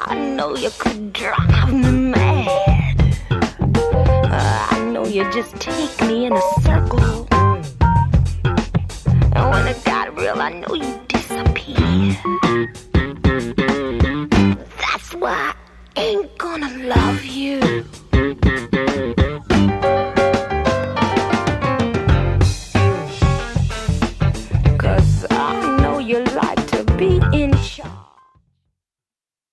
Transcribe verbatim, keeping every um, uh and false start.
I know you could drive me mad. uh, I know you just take me in a circle, and when it got real, I know you disappear. That's why I ain't gonna love you.